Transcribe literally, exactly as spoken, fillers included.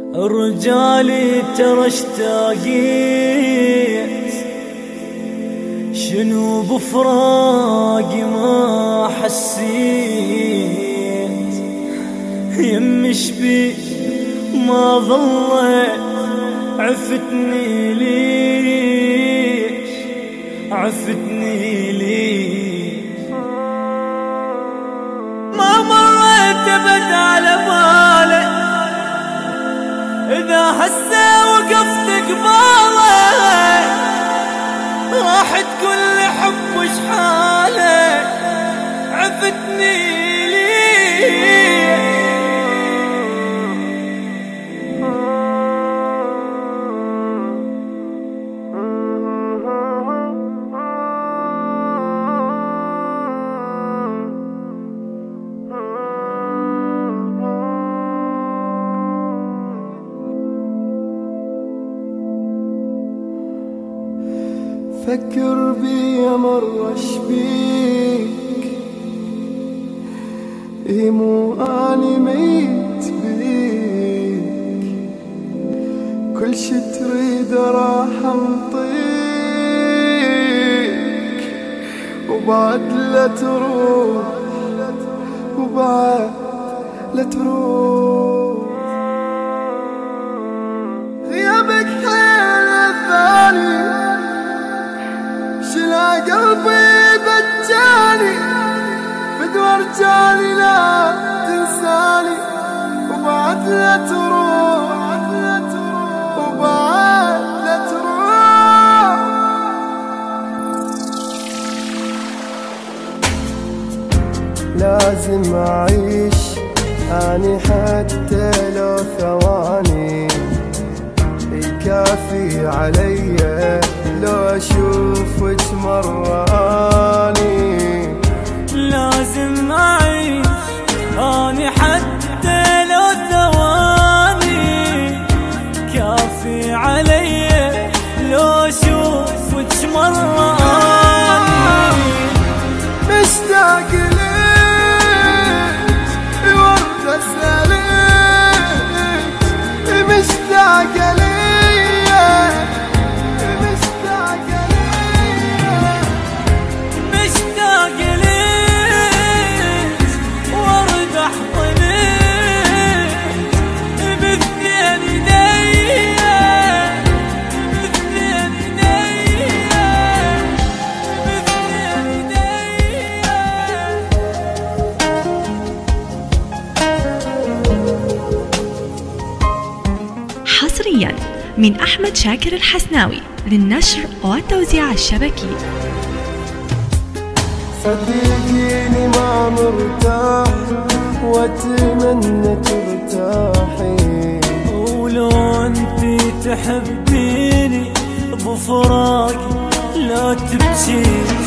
رجالي ترى اشتاقيت، شنو بفراقي ما حسيت، يم شبي ما ظلت عفتني ليش، عفتني ليش، ما مريت ابد على بالك إذا هسه وقفت قبالك راح تقول لي حب وش حالك، عفتني ليه. فكر بي مرة شبيك، اي مو اني ميت بيك، كل شي تريد راح انطيك، وبعد لا تروح، وبعد لا تروح، غيابك حيل الثاني شلا قلبي بجاني، بدور جاني لا تنساني، وبعد لا تروح، وبعد لا تروح. لازم أعيش أني حتى لو ثواني، يكافي علي لو أشوفك مرة أني. لازم أعيش أني حتى لو ثواني، كافي علي لو أشوفك مرة أني. مشتاق ليك ورد أسألك، مشتاق ليك حصريا من أحمد شاكر الحسناوي للنشر والتوزيع الشبكي. صدقيني ما مرتاح واتمنى ترتاحي، ولو انتي تحبيني بفراقي لا تبكي.